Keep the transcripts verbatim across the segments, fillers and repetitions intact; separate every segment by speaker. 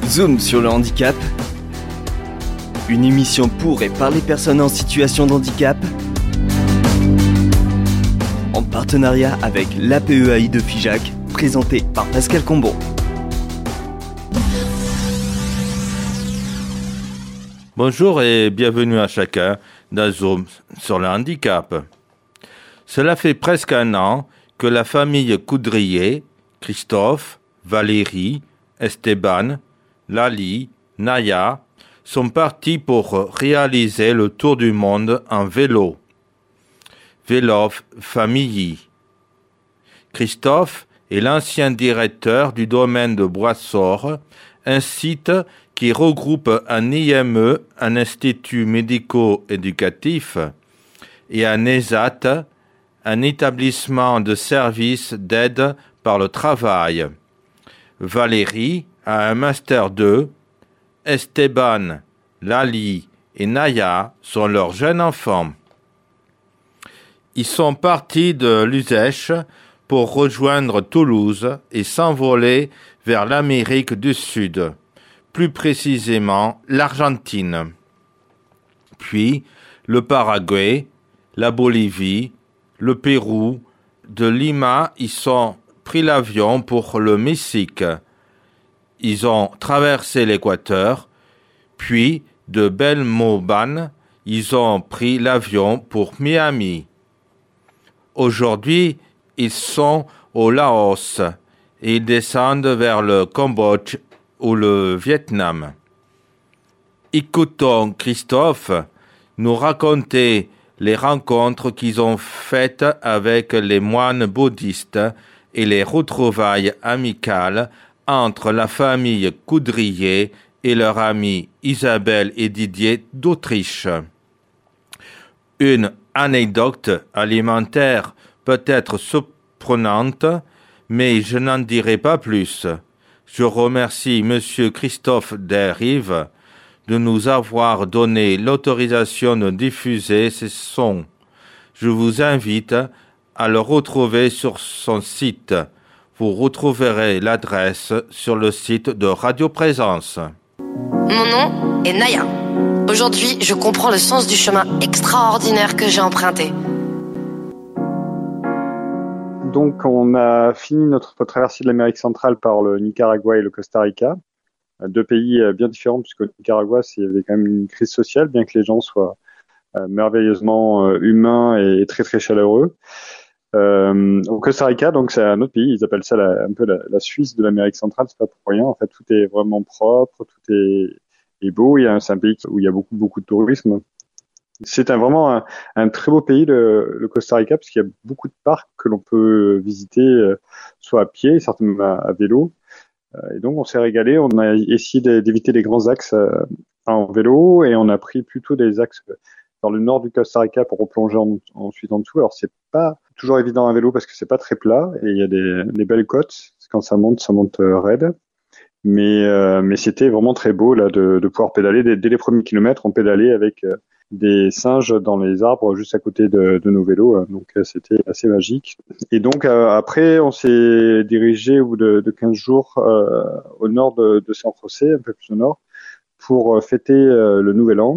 Speaker 1: Zoom sur le handicap. Une émission pour et par les personnes en situation de handicap. En partenariat avec l'A P E A I de Figeac, présenté par Pascal Combon.
Speaker 2: Bonjour et bienvenue à chacun dans Zoom sur le handicap. Cela fait presque un an que la famille Coudrier, Christophe, Valérie, Esteban, Lali, Naya, sont partis pour réaliser le tour du monde en vélo. Vélo Famille. Christophe est l'ancien directeur du domaine de Boissor, un site qui regroupe un I M E, un institut médico-éducatif, et un E S A T, un établissement de services d'aide par le travail. Valérie a un Master deux, Esteban, Lali et Naya sont leurs jeunes enfants. Ils sont partis de l'Uzèche pour rejoindre Toulouse et s'envoler vers l'Amérique du Sud, plus précisément l'Argentine. Puis le Paraguay, la Bolivie, le Pérou. De Lima, ils ont pris l'avion pour le Mexique. Ils ont traversé l'Équateur, puis de Belmopan, ils ont pris l'avion pour Miami. Aujourd'hui, ils sont au Laos et ils descendent vers le Cambodge ou le Vietnam. Écoutons Christophe nous raconter les rencontres qu'ils ont faites avec les moines bouddhistes et les retrouvailles amicales entre la famille Coudrier et leur amie Isabelle et Didier d'Autriche. Une anecdote alimentaire peut être surprenante, mais je n'en dirai pas plus. Je remercie Monsieur Christophe Desrives de nous avoir donné l'autorisation de diffuser ces sons. Je vous invite à le retrouver sur son site. Vous retrouverez l'adresse sur le site de Radio Présence.
Speaker 3: Mon nom est Naya. Aujourd'hui, je comprends le sens du chemin extraordinaire que j'ai emprunté.
Speaker 4: Donc, on a fini notre traversée de l'Amérique centrale par le Nicaragua et le Costa Rica. Deux pays bien différents, puisqu'au Nicaragua, il y avait quand même une crise sociale, bien que les gens soient merveilleusement humains et très très chaleureux. Euh, au Costa Rica, donc c'est un autre pays, ils appellent ça la, un peu la, la Suisse de l'Amérique centrale, c'est pas pour rien. En fait, tout est vraiment propre, tout est, est beau. Il y a, c'est un pays où il y a beaucoup beaucoup de tourisme. C'est un, vraiment un, un très beau pays, le, le Costa Rica, parce qu'il y a beaucoup de parcs que l'on peut visiter, soit à pied, certainement à, à vélo. Et donc, on s'est régalé. On a essayé d'éviter les grands axes en vélo et on a pris plutôt des axes dans le nord du Costa Rica pour replonger en, ensuite en dessous. Alors, c'est pas toujours évident à vélo parce que c'est pas très plat et il y a des, des belles côtes. Quand ça monte, ça monte raide. Mais, euh, mais c'était vraiment très beau là de, de pouvoir pédaler. Dès, dès les premiers kilomètres, on pédalait avec euh, des singes dans les arbres juste à côté de, de nos vélos. Donc, euh, c'était assez magique. Et donc, euh, après, on s'est dirigé au bout de, de quinze jours euh, au nord de, de San José, un peu plus au nord, pour fêter euh, le Nouvel An,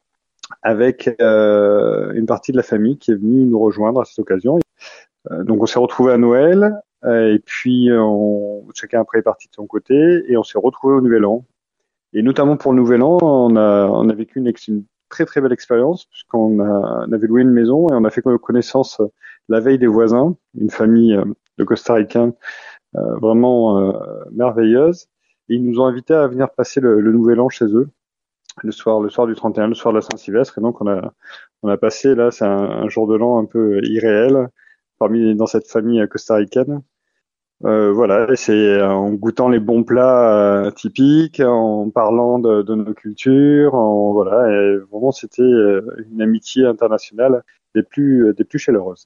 Speaker 4: avec euh, une partie de la famille qui est venue nous rejoindre à cette occasion. Euh, donc on s'est retrouvés à Noël euh, et puis on, chacun après est parti de son côté et on s'est retrouvés au Nouvel An. Et notamment pour le Nouvel An, on a, on a vécu une, une très très belle expérience puisqu'on a, on avait loué une maison et on a fait connaissance la veille des voisins, une famille de Costaricains euh, vraiment euh, merveilleuse. Et ils nous ont invités à venir passer le, le Nouvel An chez eux. le soir le soir du trente et un, le soir de la Saint-Sylvestre, et donc on a on a passé là, c'est un, un jour de l'an un peu irréel parmi dans cette famille costaricaine. Euh, voilà, et c'est en goûtant les bons plats euh, typiques, en parlant de, de nos cultures, en voilà, et vraiment c'était une amitié internationale des plus des plus chaleureuses.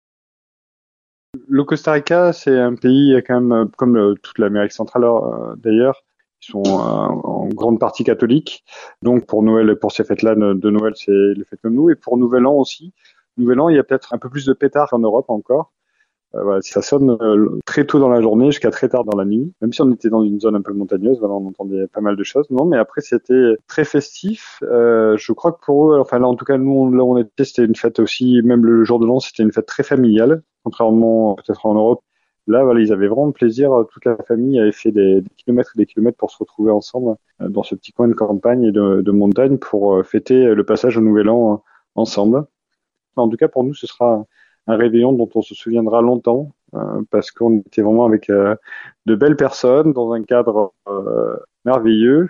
Speaker 4: Le Costa Rica, c'est un pays quand même comme toute l'Amérique centrale euh, d'ailleurs. Ils sont euh, en grande partie catholiques. Donc pour Noël et pour ces fêtes-là de Noël, c'est les fêtes comme nous. Et pour Nouvel An aussi. Nouvel An, il y a peut-être un peu plus de pétards qu'en Europe encore. Euh, voilà, ça sonne euh, très tôt dans la journée jusqu'à très tard dans la nuit. Même si on était dans une zone un peu montagneuse, voilà, on entendait pas mal de choses. Non, mais après c'était très festif. Euh, je crois que pour eux, enfin là en tout cas nous on, là où on était, c'était une fête aussi. Même le jour de l'an, c'était une fête très familiale, contrairement peut-être en Europe. Là, voilà, ils avaient vraiment plaisir. Toute la famille avait fait des, des kilomètres et des kilomètres pour se retrouver ensemble euh, dans ce petit coin de campagne et de, de montagne pour euh, fêter le passage au Nouvel An euh, ensemble. En tout cas, pour nous, ce sera un réveillon dont on se souviendra longtemps euh, parce qu'on était vraiment avec euh, de belles personnes dans un cadre euh, merveilleux.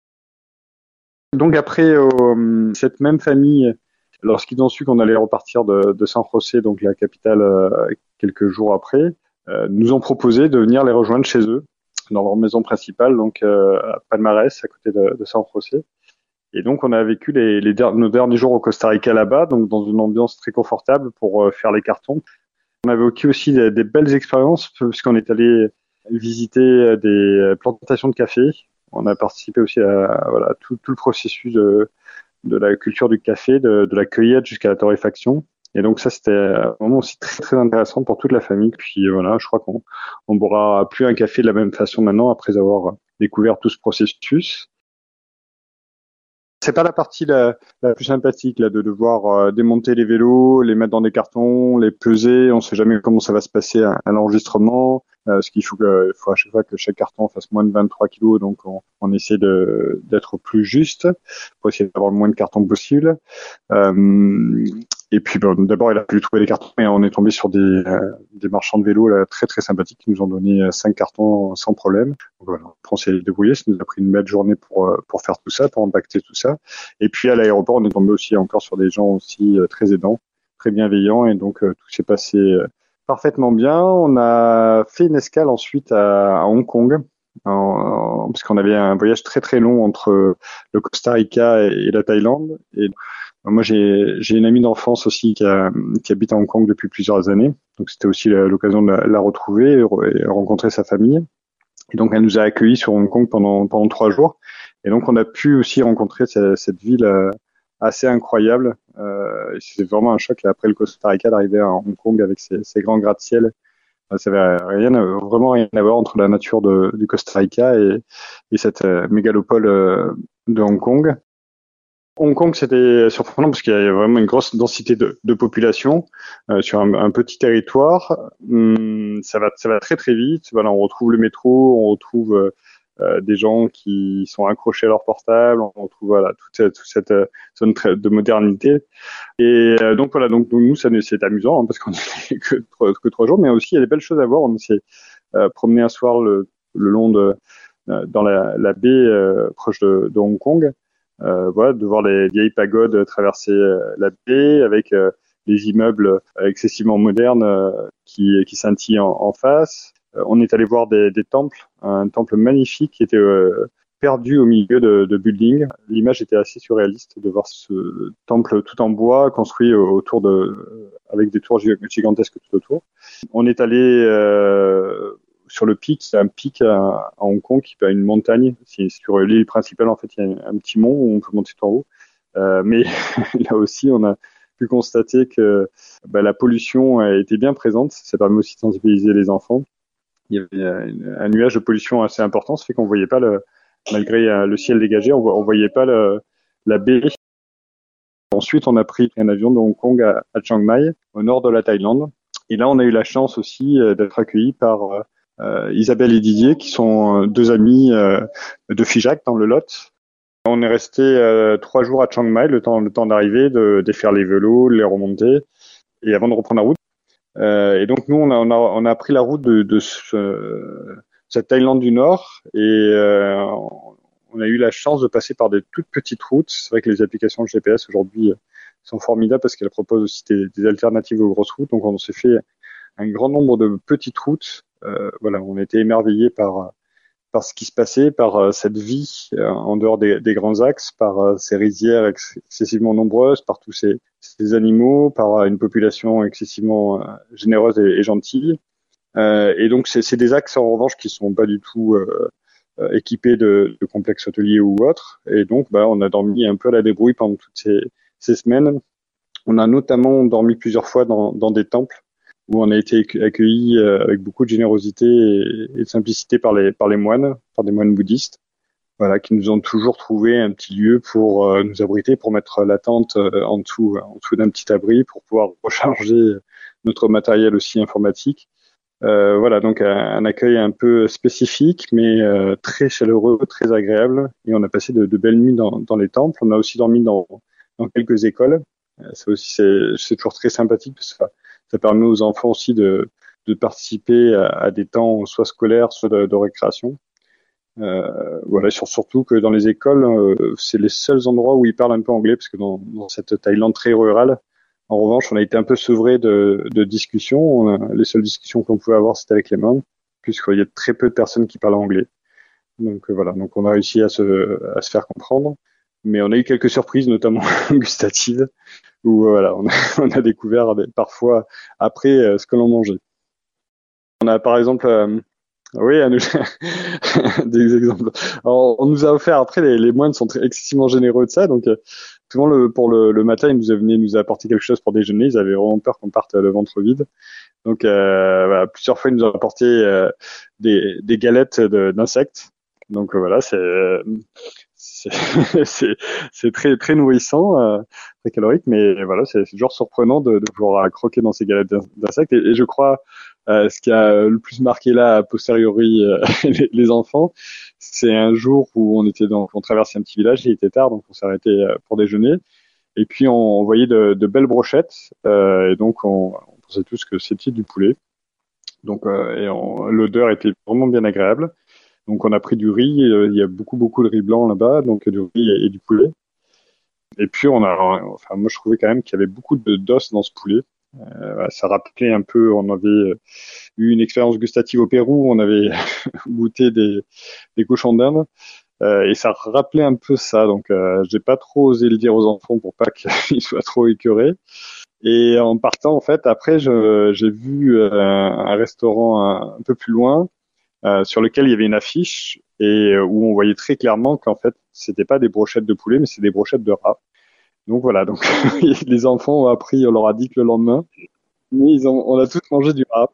Speaker 4: Donc après, euh, cette même famille, lorsqu'ils ont su qu'on allait repartir de, de San José, donc la capitale, euh, quelques jours après, euh, nous ont proposé de venir les rejoindre chez eux, dans leur maison principale, donc euh, à Palmares, à côté de, de San José. Et donc, on a vécu les, les der- nos derniers jours au Costa Rica là-bas, donc dans une ambiance très confortable pour euh, faire les cartons. On avait aussi des, des belles expériences, puisqu'on est allé visiter des plantations de café. On a participé aussi à, voilà, tout, tout le processus de, de la culture du café, de, de la cueillette jusqu'à la torréfaction. Et donc ça, c'était vraiment aussi très très intéressant pour toute la famille. Puis voilà, je crois qu'on on boira plus un café de la même façon maintenant après avoir découvert tout ce processus. C'est pas la partie la, la plus sympathique là de devoir euh, démonter les vélos, les mettre dans des cartons, les peser. On sait jamais comment ça va se passer à, à l'enregistrement. Euh, ce qu'il faut que, faut à chaque fois que chaque carton fasse moins de vingt-trois kilos, donc on, on essaie de d'être plus juste pour essayer d'avoir le moins de cartons possible. Euh, et puis bon, d'abord il a pu trouver les cartons et on est tombé sur des euh, des marchands de vélos là, très très sympathiques qui nous ont donné cinq cartons sans problème. Donc voilà, on s'est débrouillé, ça nous a pris une belle journée pour pour faire tout ça, pour impacter tout ça. Et puis à l'aéroport, on est tombé aussi encore sur des gens aussi euh, très aidants, très bienveillants, et donc euh, tout s'est passé euh, parfaitement bien. On a fait une escale ensuite à, à Hong Kong, en, en, parce qu'on avait un voyage très très long entre le Costa Rica et, et la Thaïlande. Et moi, j'ai, j'ai une amie d'enfance aussi qui, a, qui habite à Hong Kong depuis plusieurs années, donc c'était aussi l'occasion de la, la retrouver et rencontrer sa famille. Et donc, elle nous a accueillis sur Hong Kong pendant pendant trois jours. Et donc, on a pu aussi rencontrer cette, cette ville euh, assez incroyable. Euh, c'est vraiment un choc là, après le Costa Rica d'arriver à Hong Kong avec ses, ses grands gratte-ciel. Ça avait rien, vraiment rien à voir entre la nature de, du Costa Rica et, et cette euh, mégalopole euh, de Hong Kong. Hong Kong, c'était surprenant parce qu'il y a vraiment une grosse densité de, de population euh, sur un, un petit territoire. Hum, ça va, ça va très très vite. Voilà, on retrouve le métro, on retrouve euh, des gens qui sont accrochés à leur portable, on retrouve voilà toute, toute cette euh, zone de modernité. Et euh, donc voilà, donc, donc nous, ça c'est amusant hein, parce qu'on n'est que, que trois jours, mais aussi il y a des belles choses à voir. On s'est euh, promené un soir le, le long de euh, dans la, la baie euh, proche de, de Hong Kong. Euh, voilà, de voir les vieilles pagodes traverser euh, la baie avec euh, les immeubles excessivement modernes euh, qui, qui scintillent en, en face. Euh, on est allé voir des, des temples, un temple magnifique qui était euh, perdu au milieu de, de buildings. L'image était assez surréaliste de voir ce temple tout en bois construit autour de, avec des tours gigantesques tout autour. On est allé euh, sur le pic, c'est un pic à, à Hong Kong qui a une montagne. C'est sur l'île principale, en fait, il y a un, un petit mont où on peut monter tout en haut. Euh, mais là aussi, on a pu constater que bah, la pollution a été bien présente. Ça permet aussi de sensibiliser les enfants. Il y avait un, un nuage de pollution assez important, ça fait qu'on voyait pas le, malgré le ciel dégagé, on, on voyait pas le, la baie. Ensuite, on a pris un avion de Hong Kong à, à Chiang Mai, au nord de la Thaïlande. Et là, on a eu la chance aussi d'être accueillis par Euh, Isabelle et Didier, qui sont deux amis euh, de Figeac dans le Lot. On est resté euh, trois jours à Chiang Mai, le temps, le temps d'arriver, de défaire les vélos, de les remonter, et avant de reprendre la route. Euh, et donc nous, on a, on a, on a pris la route de, de ce, cette Thaïlande du Nord, et euh, on a eu la chance de passer par des toutes petites routes. C'est vrai que les applications de G P S aujourd'hui sont formidables parce qu'elles proposent aussi des, des alternatives aux grosses routes. Donc on s'est fait un grand nombre de petites routes. Euh, voilà, on était émerveillés par par ce qui se passait, par euh, cette vie euh, en dehors des, des grands axes, par euh, ces rizières ex- excessivement nombreuses, par tous ces, ces animaux, par euh, une population excessivement euh, généreuse et, et gentille. Euh, et donc c'est, c'est des axes en revanche qui sont pas du tout euh, euh, équipés de, de complexes hôteliers ou autres. Et donc bah on a dormi un peu à la débrouille pendant toutes ces, ces semaines. On a notamment dormi plusieurs fois dans, dans des temples. où on a été accueillis avec beaucoup de générosité et de simplicité par les par les moines, par des moines bouddhistes, voilà, qui nous ont toujours trouvé un petit lieu pour euh, nous abriter, pour mettre la tente euh, en dessous, en dessous d'un petit abri, pour pouvoir recharger notre matériel aussi informatique. Euh, voilà, donc un, un accueil un peu spécifique, mais euh, très chaleureux, très agréable. Et on a passé de, de belles nuits dans, dans les temples. On a aussi dormi dans, dans quelques écoles. Ça aussi, c'est, c'est toujours très sympathique parce que ça, ça permet aux enfants aussi de, de participer à, à des temps soit scolaires, soit de, de récréation. Euh, voilà, surtout que dans les écoles, euh, c'est les seuls endroits où ils parlent un peu anglais, parce que dans, dans cette Thaïlande très rurale, en revanche, on a été un peu sevré de, de discussions. On a, les seules discussions qu'on pouvait avoir, c'était avec les mains, puisqu'il y a très peu de personnes qui parlent anglais. Donc euh, voilà, donc on a réussi à se, à se faire comprendre, mais on a eu quelques surprises, notamment gustatives, où euh, voilà, on a, on a découvert parfois après euh, ce que l'on mangeait. On a par exemple euh, oui, à nous... des exemples. Alors, on nous a offert, après, les, les moines sont très, excessivement généreux de ça, donc euh, souvent le, pour le, le matin, ils nous venaient nous apporter quelque chose pour déjeuner, ils avaient vraiment peur qu'on parte le ventre vide. Donc euh, voilà, plusieurs fois, ils nous ont apporté euh, des, des galettes de, d'insectes. Donc euh, voilà, c'est, c'est, c'est, c'est très, très nourrissant, euh, très calorique, mais voilà, c'est, c'est toujours surprenant de, de pouvoir croquer dans ces galettes d'insectes. Et, et je crois... Euh, ce qui a le plus marqué là, a posteriori, euh, les, les enfants, c'est un jour où on était donc, on traversait un petit village, il était tard, donc on s'est arrêté pour déjeuner, et puis on, on voyait de, de belles brochettes, euh, et donc on, on pensait tous que c'était du poulet. Donc euh, et on, l'odeur était vraiment bien agréable. Donc on a pris du riz, euh, il y a beaucoup beaucoup de riz blanc là-bas, donc du riz et, et du poulet. Et puis on a, enfin moi je trouvais quand même qu'il y avait beaucoup de d'os dans ce poulet. Euh, ça rappelait un peu, on avait eu une expérience gustative au Pérou, on avait goûté des, des cochons d'Inde, euh, et ça rappelait un peu ça. Donc, euh, j'ai pas trop osé le dire aux enfants pour pas qu'ils soient trop écœurés. Et en partant, en fait, après, je, j'ai vu euh, un restaurant un, un peu plus loin, euh, sur lequel il y avait une affiche et où on voyait très clairement qu'en fait, c'était pas des brochettes de poulet, mais c'est des brochettes de rat. Donc voilà, donc les enfants ont appris, on leur a dit que le lendemain, mais ils ont, on a tous mangé du rat.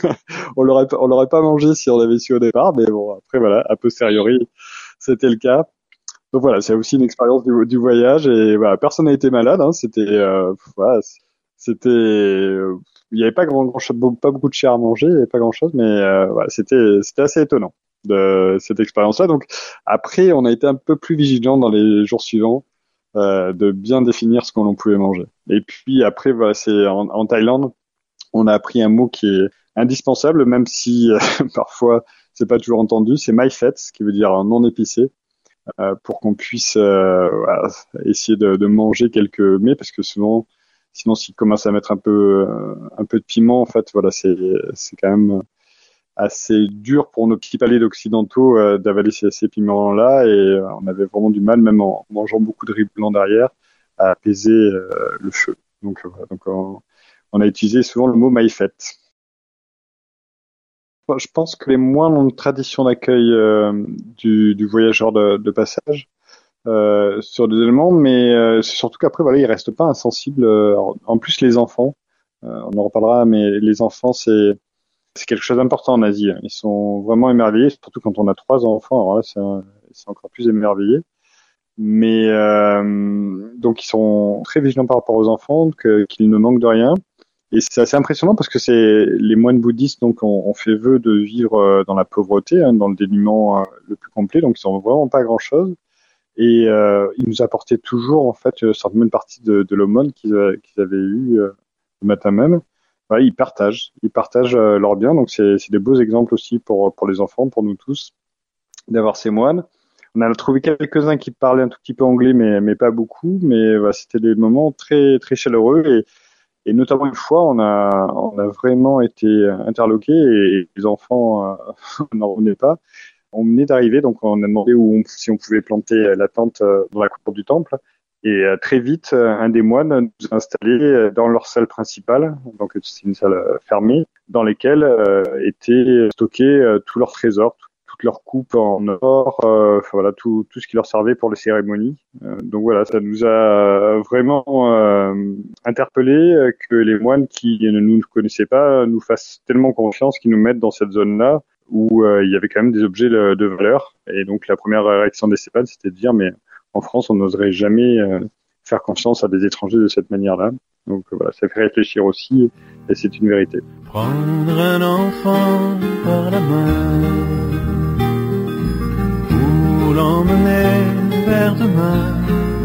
Speaker 4: on l'aurait, on l'aurait pas mangé si on avait su au départ, mais bon, après voilà, a posteriori, c'était le cas. Donc voilà, c'est aussi une expérience du, du voyage et voilà, personne n'a été malade, hein, c'était, euh, voilà, c'était, euh, il y avait pas grand, grand chose, pas beaucoup de chair à manger, il y avait pas grand chose, mais euh, voilà, c'était, c'était assez étonnant de cette expérience-là. Donc après, on a été un peu plus vigilant dans les jours suivants. Euh, de bien définir ce qu'on pouvait manger. Et puis après, voilà, c'est en, en Thaïlande, on a appris un mot qui est indispensable, même si euh, parfois c'est pas toujours entendu. C'est mai phet, ce qui veut dire non épicé, euh, pour qu'on puisse euh, voilà, essayer de, de manger quelques mets, parce que souvent, sinon, s'ils commencent à mettre un peu, euh, un peu de piment, en fait, voilà, c'est, c'est quand même assez dur pour nos petits palais d'occidentaux euh, d'avaler ces, ces piments-là, et euh, on avait vraiment du mal, même en mangeant beaucoup de riz blanc derrière, à apaiser euh, le feu. Donc, euh, donc on, on a utilisé souvent le mot mai phet. Je pense que les moines ont une tradition d'accueil euh, du, du voyageur de, de passage euh, sur des éléments, mais euh, c'est surtout qu'après, voilà, ils restent pas insensibles. Euh, en plus, les enfants, euh, on en reparlera, mais les enfants, c'est C'est quelque chose d'important en Asie. Ils sont vraiment émerveillés, surtout quand on a trois enfants. Alors là, c'est, c'est encore plus émerveillé. Mais euh, donc, ils sont très vigilants par rapport aux enfants, que, qu'ils ne manquent de rien. Et c'est assez impressionnant parce que c'est les moines bouddhistes donc ont, ont fait vœu de vivre dans la pauvreté, hein, dans le dénuement euh, le plus complet. Donc, ils n'ont vraiment pas grand-chose. Et euh, ils nous apportaient toujours en fait certainement une partie de, de l'aumône qu'ils, qu'ils avaient eu euh, le matin même. Ouais, ils partagent, ils partagent euh, leurs biens, donc c'est, c'est des beaux exemples aussi pour pour les enfants, pour nous tous, d'avoir ces moines. On a trouvé quelques-uns qui parlaient un tout petit peu anglais, mais mais pas beaucoup. Mais voilà, c'était des moments très très chaleureux et et notamment une fois, on a on a vraiment été interloqués et, et les enfants euh, n'en revenaient pas. On venait d'arriver, donc on a demandé où on, si on pouvait planter la tente dans la cour du temple. Et euh, très vite, euh, un des moines nous a installés dans leur salle principale, donc c'est une salle fermée, dans laquelle euh, étaient stockés euh, tous leurs trésors, toutes leurs coupes en or, euh, enfin voilà, tout, tout ce qui leur servait pour les cérémonies. Euh, donc voilà, ça nous a vraiment euh, interpellés que les moines qui ne nous connaissaient pas nous fassent tellement confiance qu'ils nous mettent dans cette zone-là où euh, il y avait quand même des objets de, de valeur. Et donc la première réaction des CEPAD, c'était de dire mais en France, on n'oserait jamais euh, faire confiance à des étrangers de cette manière-là. Donc voilà, ça fait réfléchir aussi, et c'est une vérité.
Speaker 5: Prendre un enfant par la main pour l'emmener vers demain,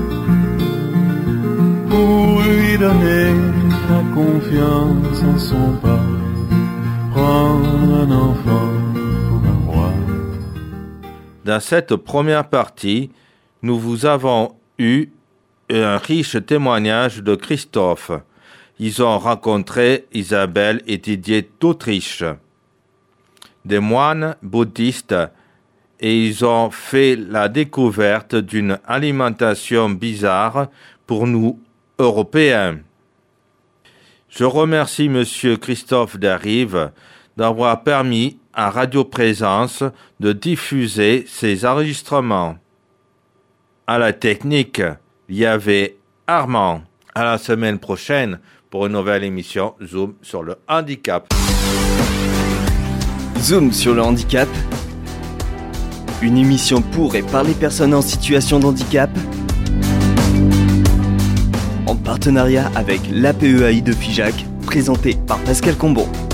Speaker 5: pour lui donner la confiance en son pas. Prendre un enfant pour un roi.
Speaker 2: Dans cette première partie, nous vous avons eu un riche témoignage de Christophe. Ils ont rencontré Isabelle et Didier d'Autriche, des moines bouddhistes, et ils ont fait la découverte d'une alimentation bizarre pour nous, Européens. Je remercie Monsieur Christophe Derive d'avoir permis à Radio Présence de diffuser ces enregistrements. À la technique, il y avait Armand. À la semaine prochaine pour une nouvelle émission Zoom sur le handicap.
Speaker 1: Zoom sur le handicap. Une émission pour et par les personnes en situation de handicap. En partenariat avec l'A P E A I de Figeac, présenté par Pascal Combon.